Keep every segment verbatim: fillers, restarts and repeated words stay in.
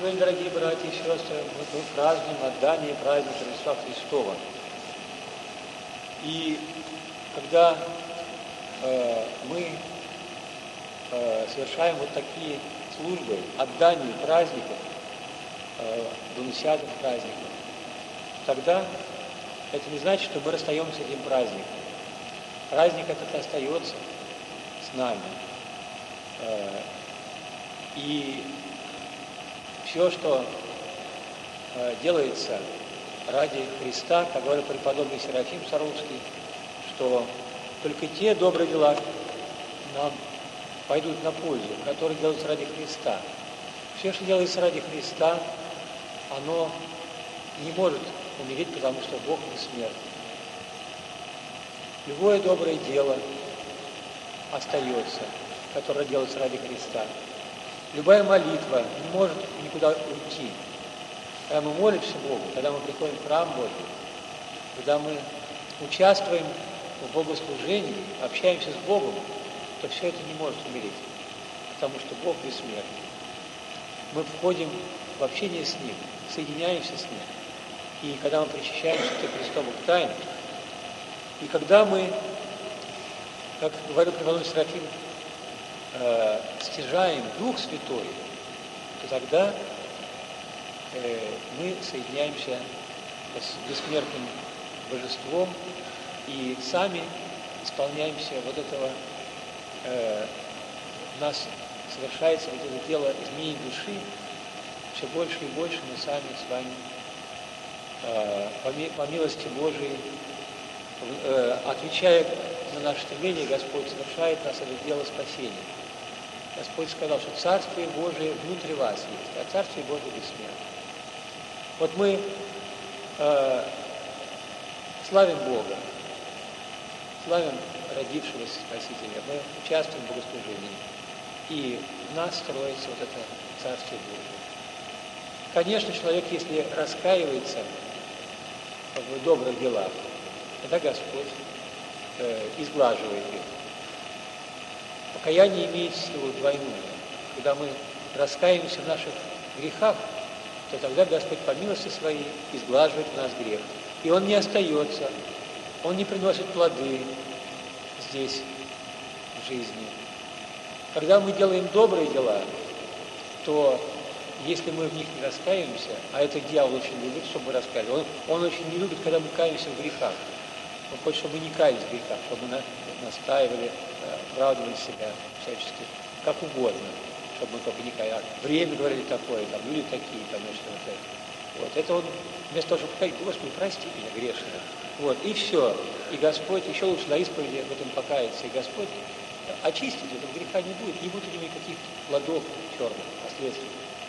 Сегодня, дорогие братья и сестры, мы празднуем отдание праздника Рождества Христова. И когда э, мы э, совершаем вот такие службы, отдание праздников, э, двунадесятых праздников, тогда это не значит, что мы расстаемся с этим праздником. Праздник этот остается с нами. Э, и все, что э, делается ради Христа, как говорил преподобный Серафим Саровский, что только те добрые дела нам пойдут на пользу, которые делаются ради Христа. Все, что делается ради Христа, оно не может умереть, потому что Бог бессмертен. Любое доброе дело остается, которое делается ради Христа. Любая молитва не может никуда уйти. Когда мы молимся Богу, когда мы приходим в храм Божий, когда мы участвуем в богослужении, общаемся с Богом, то все это не может умереть, потому что Бог бессмертен. Мы входим в общение с Ним, соединяемся с Ним. И когда мы причащаемся к Христовых тайн, и когда мы, как говорил преподобный Серафим, э, стяжаем Дух Святой, то тогда э, мы соединяемся с бессмертным Божеством и сами исполняемся вот этого, э, у нас совершается вот это дело изменения души, все больше и больше мы сами с вами э, по, по милости Божией, э, отвечая на наше стремление, Господь совершает нас это дело спасения. Господь сказал, что Царствие Божие внутри вас есть, а Царствие Божие бессмертно. Вот мы э, славим Бога, славим родившегося Спасителя, мы участвуем в богослужении, и в нас строится вот это Царствие Божие. Конечно, человек, если раскаивается в добрых делах, тогда Господь э, изглаживает их. Покаяние имеет силу двойную. Когда мы раскаиваемся в наших грехах, то тогда Господь по милости своей изглаживает в нас грех. И он не остается, он не приносит плоды здесь, в жизни. Когда мы делаем добрые дела, то если мы в них не раскаиваемся, а это дьявол очень любит, чтобы мы раскаялись, он, он очень не любит, когда мы каемся в грехах. Он хочет, чтобы мы не каялись в грехах, чтобы мы настаивали, оправдывали себя всячески, как угодно, чтобы мы только не каялись. Время, говорили, такое, там, люди такие, там, значит, вот это. Вот, это он, вместо того, чтобы сказать, Господи, прости меня, грешного. Вот, и все. И Господь, еще лучше на исповеди в этом покаяться, и Господь очистит, этого греха не будет, не будет у него никаких плодов черных, последствий.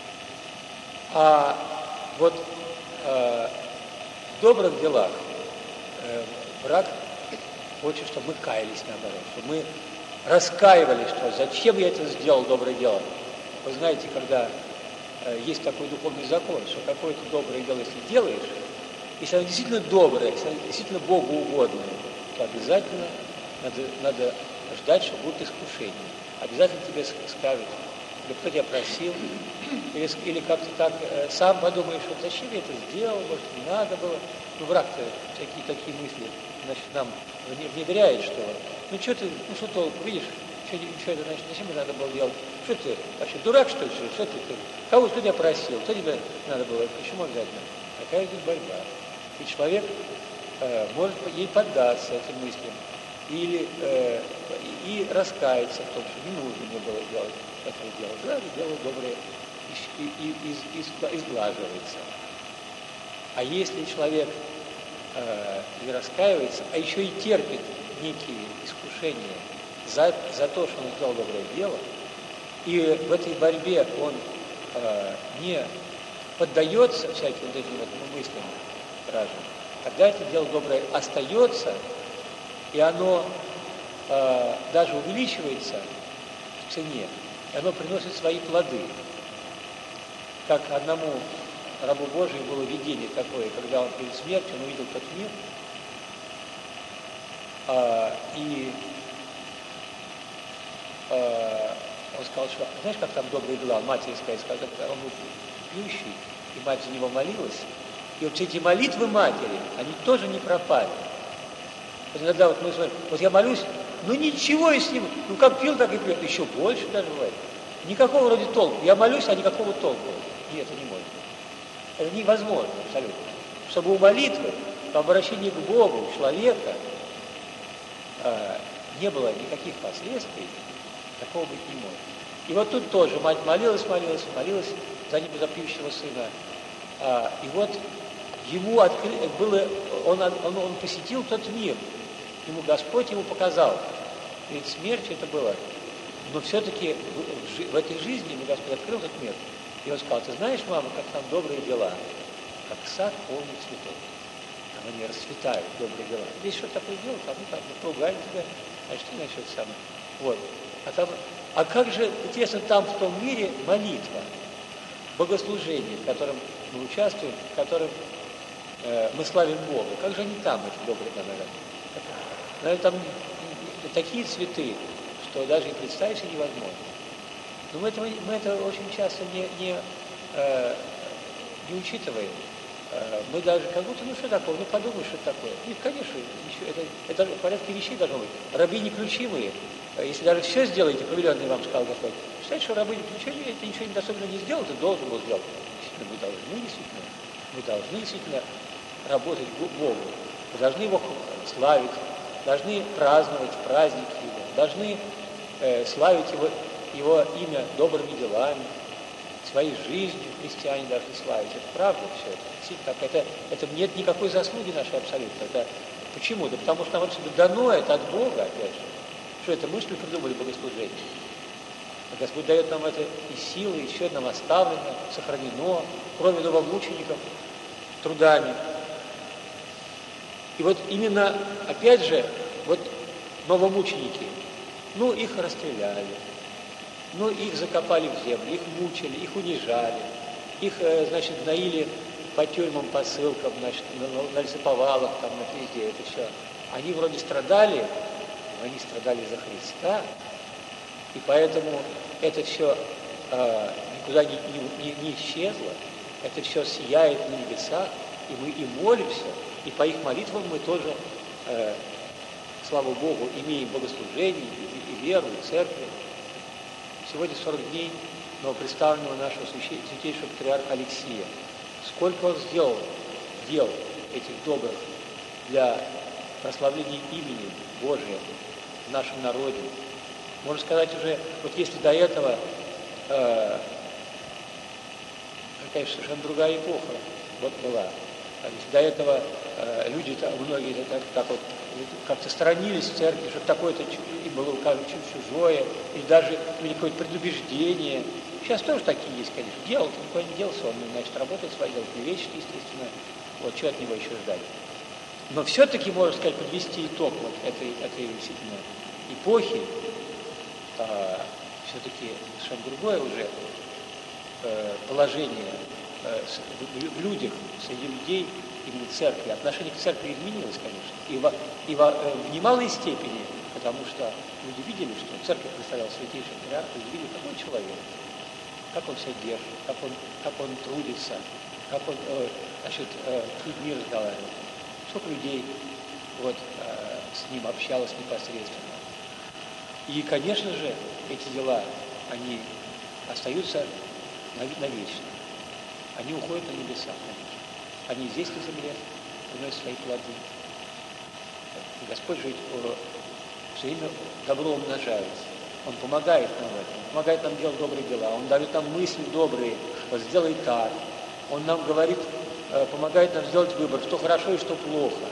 А вот э, в добрых делах э, враг хочет, чтобы мы каялись, наоборот, чтобы мы раскаивались, что зачем я это сделал, доброе дело. Вы знаете, когда э, есть такой духовный закон, что какое-то доброе дело, если делаешь, если оно действительно доброе, если оно действительно Богу угодное, то обязательно надо, надо ждать, что будут искушения. Обязательно тебе скажут, или кто тебя просил, или, или как-то так э, сам подумаешь, вот зачем я это сделал, может, не надо было. Ну, враг-то всякие такие мысли, значит, нам внедряет, что ну, что ты, ну, что толку, видишь, что, что это, значит, зачем это надо было делать? Что ты, вообще, дурак, что ли, что ты, ты? Кого, кто тебя просил, кто тебе надо было, почему обязательно? Такая идет борьба. И человек э, может ей поддаться этим мыслям, или э, и раскаяться в том, что не нужно мне было делать этого дела. Да, дело доброе и, и, и, и, и изглаживается. А если человек э, не раскаивается, а еще и терпит некие искушения за, за то, что он сделал доброе дело, и в этой борьбе он э, не поддается всяким вот этим вот мыслям вражьим, тогда это дело доброе остается, и оно э, даже увеличивается в цене, и оно приносит свои плоды. Как одному рабу Божию было видение такое, когда он перед смертью, он увидел тот мир, а, и а, он сказал, что, знаешь, как там добрые дела, матери сказали, сказал, он пьющий, и мать за него молилась. И вот эти молитвы матери, они тоже не пропали. Вот иногда вот мы смотрим, вот я молюсь, ну ничего и с ним, ну как пил, так и пьет, еще больше даже бывает. Никакого вроде толку. Я молюсь, а никакого толку. Нет, это не можно. Это невозможно абсолютно. Чтобы у молитвы, по обращению к Богу, у человека, э, не было никаких последствий, такого быть не может. И вот тут тоже мать молилась, молилась, молилась за ним, за пьющего сына. А, и вот ему откры... было, он, он, он посетил тот мир. Ему Господь ему показал. Перед смертью это было. Но все-таки в, в этой жизни ему Господь открыл этот мир. И он сказал: ты знаешь, мама, как там добрые дела, как сад полный цветов. Там они расцветают, добрые дела. Здесь что такое дело? Там, ну, там поругали тебя, а что значит это самое? Вот. А, там, а как же, интересно, там в том мире молитва, богослужение, в котором мы участвуем, в котором э, мы славим Бога. Как же они там, эти добрые дела? Наверное, там такие цветы, что даже и представить себе невозможно. Но мы это, мы это очень часто не, не, э, не учитываем. Э, мы даже как будто, ну что такое, ну подумай, что это такое. Нет, конечно, еще, это, это в порядке вещей должно быть. Рабы неключимые. Если даже все сделаете, повеленное вам сказал Господь, считайте, что рабы неключимые, это ничего не особенно не сделал, ты должен был сделать. Действительно, мы должны действительно, мы должны действительно работать Богу. Мы должны Его славить, должны праздновать праздники Его, должны э, славить Его, Его имя добрыми делами, своей жизнью христиане должны славить. Это правда все. Это, это, это нет никакой заслуги нашей абсолютно. Это, почему? Да потому что нам отсюда дано это от Бога, опять же. Что это мы, что ли, придумали богослужение? А Господь дает нам это и силы, и еще нам оставлено, сохранено, кроме новомучеников, трудами. И вот именно, опять же, вот новомученики, ну, их расстреляли, ну, их закопали в землю, их мучили, их унижали, их, значит, гноили по тюрьмам, по ссылкам, значит, на, на лесоповалах, там, на везде, это все. Они вроде страдали, но они страдали за Христа, и поэтому это все э, никуда не, не, не исчезло, это все сияет на небесах, и мы и молимся, и по их молитвам мы тоже, э, слава Богу, имеем богослужение, и, и веру, и церковь. Сегодня сорок дней новопредставленного нашего святейшего патриарха Алексия. Сколько он сделал дел этих добрых для прославления имени Божия в нашем народе. Можно сказать уже, вот если до этого, э, конечно, совершенно другая эпоха вот была. Если до этого э, люди, многие так, так вот, как-то сторонились в церкви, что такое-то им было кажется чужое, или даже или какое-то предубеждение. Сейчас тоже такие есть, конечно. Делал, никуда не делался, он, значит, работает свое дело, лечит, естественно. Вот, что от него еще ждали. Но все-таки, можно сказать, подвести итог вот этой, этой действительно эпохи, а, все-таки совершенно другое уже э, положение э, в, в людях, среди людей, именно церкви. Отношение к церкви изменилось, конечно. И, во, и во, э, в немалой степени, потому что люди видели, что церковь представляла святейший патриарх, люди видели, какой человек, как он себя держит, как он, как он трудится, как он э, значит, э, с людьми разговаривает. Сколько людей вот, э, с ним общалось непосредственно. И, конечно же, эти дела, они остаются навечно. Они уходят на небеса, конечно. Они здесь на земле приносят свои плоды. И Господь же все время добро умножается. Он помогает нам в этом, помогает нам делать добрые дела. Он дает нам мысли добрые, вот сделай так. Он нам говорит, помогает нам сделать выбор, что хорошо и что плохо.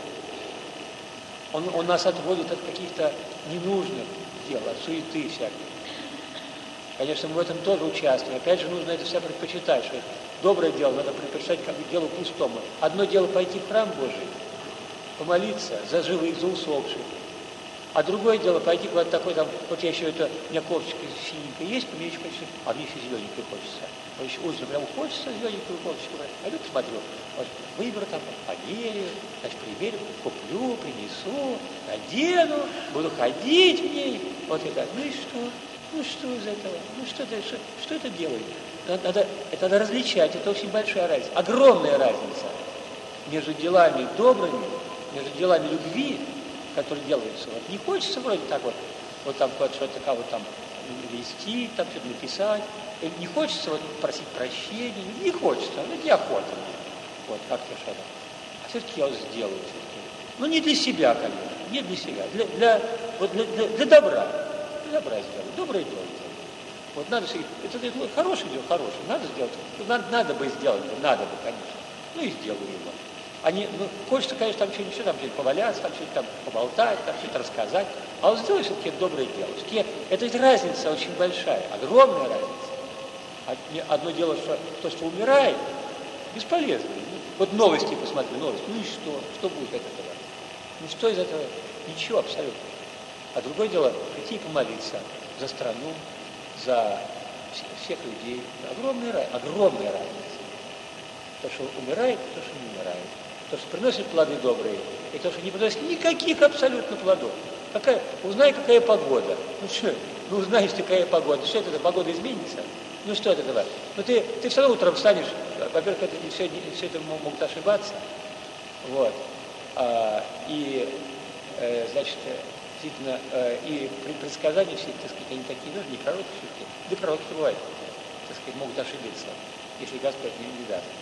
Он, он нас отводит от каких-то ненужных дел, от суеты всяких. Конечно, мы в этом тоже участвуем. Опять же, нужно это все предпочитать, что доброе дело надо предпочитать как делу пустому. Одно дело пойти в храм Божий, помолиться за живых, за усопших. А другое дело пойти куда-то такой, там, вот я еще это, у меня кофточка синенькая есть, мне еще хочется, а мне еще зелененькую хочется. Вот еще утром прям хочется зелененькую кофточку брать. Пойду посмотрю, вот, выберу там, померяю, значит, примерю, куплю, принесу, надену, буду ходить в ней. Вот это, ну и что? Ну что из этого? Ну что это, что, что это делает? надо, это надо различать, это очень большая разница, огромная разница между делами добрыми, между делами любви, которые делаются. Вот не хочется вроде так вот, вот там что-то кого там вести, там что-то написать, не хочется вот просить прощения, не хочется, ну неохота. Вот как-то что-то. А все-таки я вот сделаю все-таки. Ну не для себя, конечно, не для себя, для, для, вот для, для, для добра. Для добра сделаю, доброе дело делаю. Вот надо себе, это, это хорошее дело, хорошее, надо сделать, надо, надо бы сделать, надо бы, конечно, ну и сделаю его. Они, ну, хочется, конечно, там что-нибудь, там что-нибудь поваляться, там что-нибудь там поболтать, там что-то рассказать, а вот сделай все-таки доброе дело. Все-таки это ведь разница очень большая, огромная разница. Одно дело, что то, что умирает, бесполезно. Вот новости посмотри, новости, ну и что? Что будет от этого? Ну что из этого? Ничего абсолютно. А другое дело, прийти и помолиться за страну, за всех людей. Огромная, огромная разница. То, что умирает, и то, что не умирает. То, что приносит плоды добрые, и то, что не приносит никаких абсолютно плодов. Какая, узнай, какая погода. Ну что, ну узнаешь, какая погода. Что это, погода изменится? Ну что от этого? Ну ты, ты все равно утром встанешь, во-первых, это, все, все это могут ошибаться. Вот. А, и, э, значит, действительно, э, и предсказания все, так сказать, они такие, ну, не пророки все-таки, да пророки бывают, так сказать, могут ошибиться, если Господь не, не даст.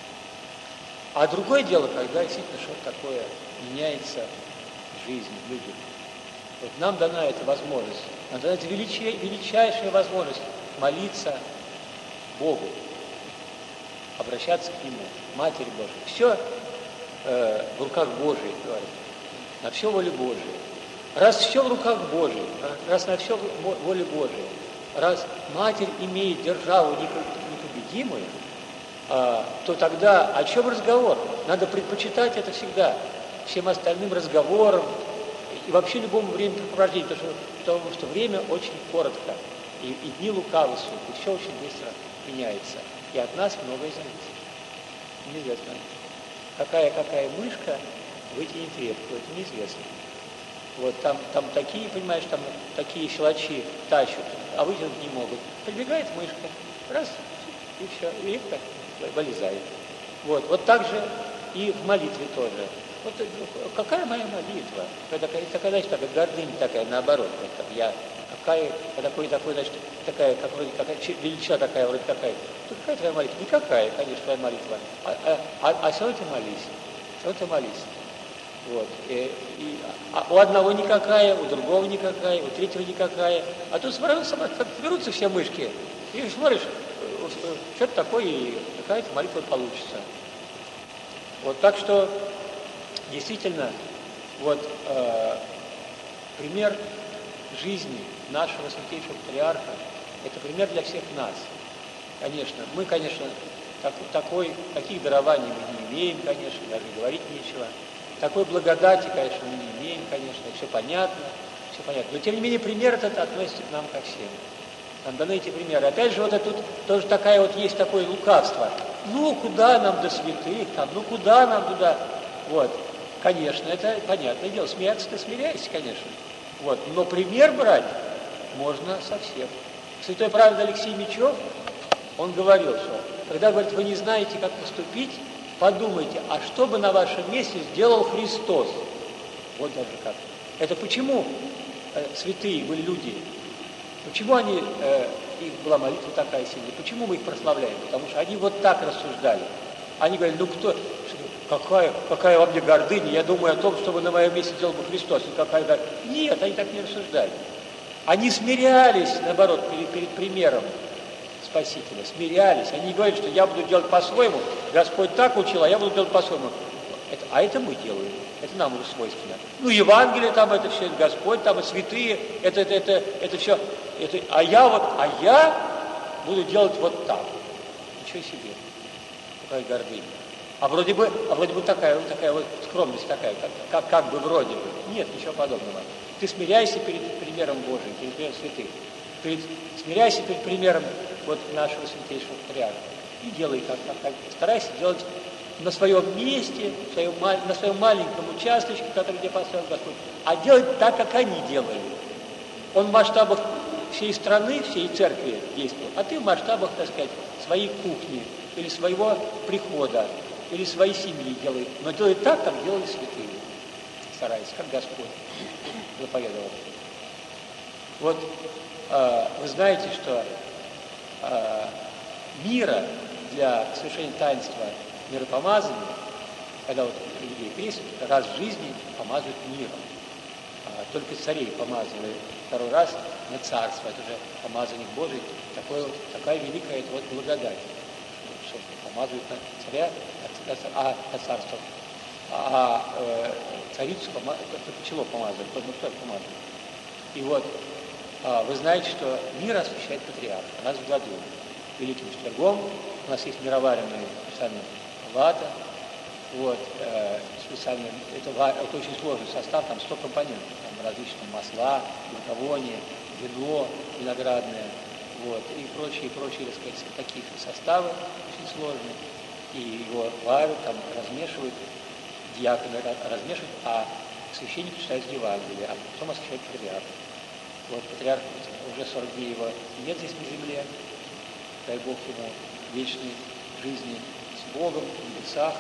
А другое дело, когда действительно что-то такое меняется в жизни, в людях. Вот нам дана эта возможность, нам дана эта величай, величайшая возможность молиться Богу, обращаться к Нему, Матери Божией. Все э, в руках Божией, говорит, на все воле Божией. Раз все в руках Божией, раз на все воле Божией, раз Матерь имеет державу непобедимую, а, то тогда о чем разговор? Надо предпочитать это всегда всем остальным разговорам и вообще любому времяпрепровождению, потому что, потому что время очень коротко, и, и дни лукавы суть, и все очень быстро меняется, и от нас многое зависит. Неизвестно, какая-какая мышка вытянет ветку, это неизвестно. Вот там, там такие, понимаешь, там такие щелочи тащат, а вытянуть не могут. Прибегает мышка, раз, и все, и ветка вылезает. Вот, вот так же и в молитве тоже. Вот какая моя молитва? Такая, такая, значит, такая гордыня такая, наоборот. Как я, какая, такой, такой, значит, такая, как вроде, какая, величина такая, вроде какая. Ну, какая твоя молитва? Никакая, конечно, твоя молитва. А, а, а, а все равно ты молись. Все равно ты молись. Вот. И, и, а у одного никакая, у другого никакая, у третьего никакая. А тут смотрю, как берутся все мышки. И смотришь, что-то такое, и какая-то молитва получится. Вот, так что, действительно, вот э, пример жизни нашего святейшего патриарха – это пример для всех нас. Конечно, мы, конечно, так, такой, таких дарований мы не имеем, конечно, даже говорить нечего. Такой благодати, конечно, мы не имеем, конечно, все понятно, все понятно. Но, тем не менее, пример этот относится к нам ко всем. Нам даны эти примеры. Опять же, вот это тут тоже такая вот есть такое лукавство. Ну, куда нам до святых, там, ну, куда нам туда? Вот. Конечно, это понятное дело. Смеяться-то смиряйся, конечно. Вот. Но пример брать можно со всех. Святой праведный Алексей Мечев, он говорил, что когда, говорит, вы не знаете, как поступить, подумайте, а что бы на вашем месте сделал Христос? Вот даже как. Это почему э, святые были люди? Почему они, э, их была молитва такая сильная? Почему мы их прославляем? Потому что они вот так рассуждали. Они говорили, ну кто, какая, какая во мне гордыня, я думаю о том, чтобы на моем месте сделал бы Христос. И какая гордыня. Нет, они так не рассуждали. Они смирялись, наоборот, перед, перед примером Спасителя. Смирялись. Они не говорили, что я буду делать по-своему, Господь так учил, а я буду делать по-своему. Это, а это мы делаем. Это нам уже свойственно. Ну, Евангелие там, это все, Господь там, и святые, это, это, это, это все. Это, а я вот, а я буду делать вот так. Ничего себе. Какая гордыня. А вроде бы, а вроде бы такая, вот такая вот скромность такая, как, как, как бы вроде бы. Нет, ничего подобного. Ты смиряйся перед примером Божиим, перед примером святых. Перед, смиряйся перед примером вот нашего святейшего патриарха. И делай как, как, как. Старайся делать на своем месте, в своем, на своем маленьком участочке, который тебе поставил Господь, а делать так, как они делали. Он в масштабах всей страны, всей церкви действует, а ты в масштабах, так сказать, своей кухни или своего прихода, или своей семьи делай. Но делай так, как делали святые. Старайся, как Господь заповедовал. Вот э, вы знаете, что э, мира для совершения таинства миропомазания, когда вот людей крестят, раз в жизни помазывают миром. А только царей помазывали второй раз на царство. Это уже помазанник Божий. Такое вот, такая великая это вот благодать. Что помазывают на царя, а на царство. А э, царицу помазывают, только чело помазывают, ну кто помазывает. И вот э, вы знаете, что мир освящает патриарх раз в году. Великим четвергом. У нас есть мироваренные специальные лата. Вот, э, специально, это, это очень сложный состав, там сто компонентов, там различные масла, глюкония, вино виноградное, вот, и прочие, и прочие, так сказать, такие составы очень сложные. И его варят, там размешивают, диаконы размешивают, а священник читает Евангелие, а потом освящает патриарх. Вот патриарх уже сорок дней его нет здесь на земле, дай Бог ему вечной жизни с Богом, в небесах,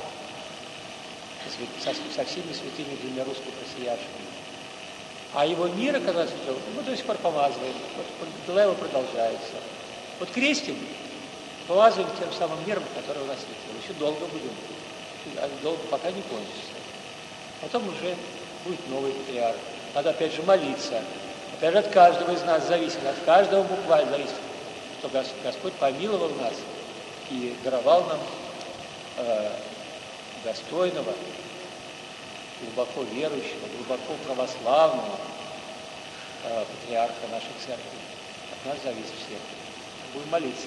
со, со всеми святыми древнерусскими просиявшими. А его мир, когда святого, мы до сих пор помазываем, вот дела его продолжаются. Вот крестим, помазываем тем самым миром, который у нас светил. Еще долго будем, долго, пока не кончится. Потом уже будет новый патриарх. Надо опять же молиться. Опять же от каждого из нас зависит, от каждого буквально зависит, что Господь помиловал нас и даровал нам э, достойного, глубоко верующего, глубоко православного э, патриарха нашей церкви. От нас зависит всех. Будем молиться.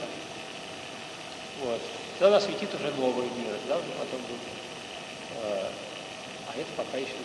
Вот. Тогда нас светит уже новый мир, да, уже потом будет. Э, а это пока еще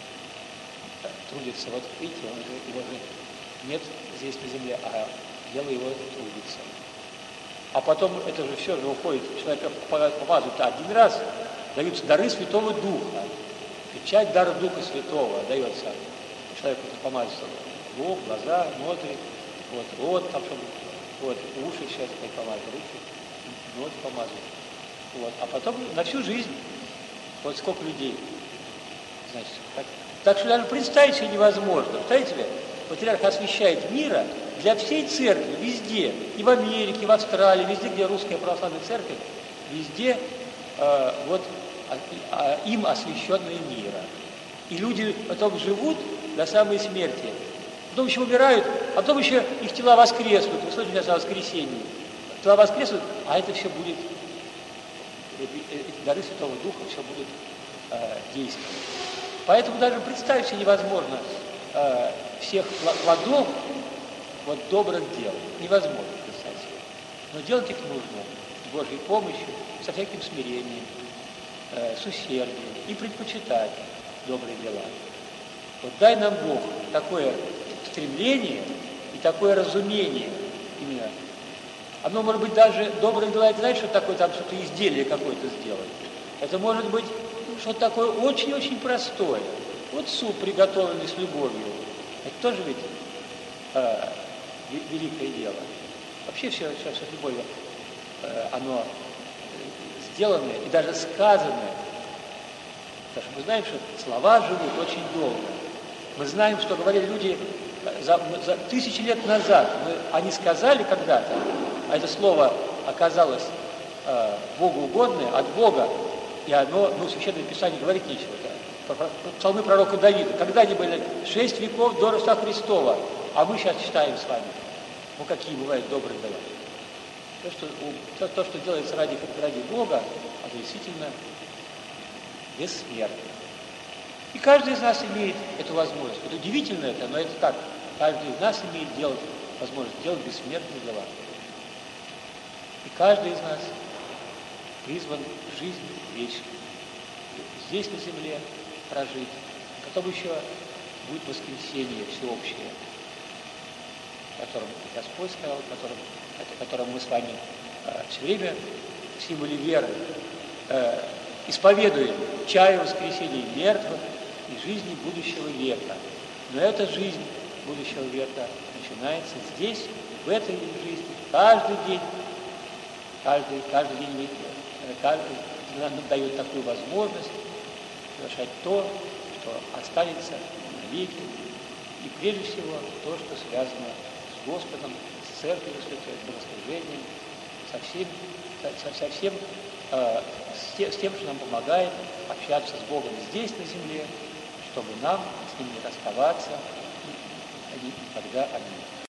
трудится. Вот видите, он же, его же нет здесь на земле, а дело его трудится. А потом это же все же уходит, человека помазывают один раз, даются дары Святого Духа. Печать дара Духа Святого дается человеку, помазывается лоб, глаза, ноздри, вот, рот, там, чтобы, вот, уши сейчас помазывают, руки, ноги помазывают. Вот. А потом на всю жизнь, вот сколько людей, значит, так, так что даже представить себе невозможно. Представляете ли, патриарх освящает мира для всей церкви, везде, и в Америке, и в Австралии, везде, где русская православная церковь, везде э, вот а, а, им освященные мира. И люди потом живут до самой смерти, потом еще умирают, а потом еще их тела воскреснут. Вы слышите о воскресении? Тела воскреснут, а это все будет, эти дары Святого Духа все будут э, действовать. Поэтому даже представить себе невозможно э, всех плодов вот добрых дел. Невозможно представить себе. Но делать их нужно с Божьей помощью, со всяким смирением, э, с усердием и предпочитать добрые дела. Вот дай нам Бог такое стремление и такое разумение именно. Оно может быть даже добрые дела, это знаете, что такое там что-то изделие какое-то сделать. Это может быть что-то такое очень-очень простое. Вот суп, приготовленный с любовью. Это тоже ведь э, великое дело. Вообще все, все, все с любовью, э, оно сделанное и даже сказанное. Потому что мы знаем, что слова живут очень долго. Мы знаем, что говорили люди за, за тысячи лет назад. Мы, они сказали когда-то, а это слово оказалось э, Богу угодное, от Бога, и оно, ну, Священное Писание говорит нечего. Да? Псалмы пророка Давида. Когда они были? Шесть веков до Рождества Христова. А мы сейчас читаем с вами. Ну, какие бывают добрые дела. То, что, то, то, что делается ради, ради Бога, это действительно бессмертно. И каждый из нас имеет эту возможность. Это удивительно это, но это так. Каждый из нас имеет делать, возможность делать бессмертные дела. И каждый из нас призван к жизни вечной. Здесь на земле прожить. Потом еще будет воскресение всеобщее, о котором Господь сказал, о котором, о котором мы с вами э, все время в символе веры э, исповедуем чаю воскресения мертвых и жизни будущего века. Но эта жизнь будущего века начинается здесь, в этой жизни, каждый день, каждый, каждый день каждый, нам дает такую возможность совершать то, что останется навеки, и прежде всего то, что связано с Господом, с Церковью Святой, с богослужением, со всем, со, со всем э, с, те, с тем, что нам помогает общаться с Богом здесь, на земле, чтобы нам с Ним не расставаться никогда. Аминь.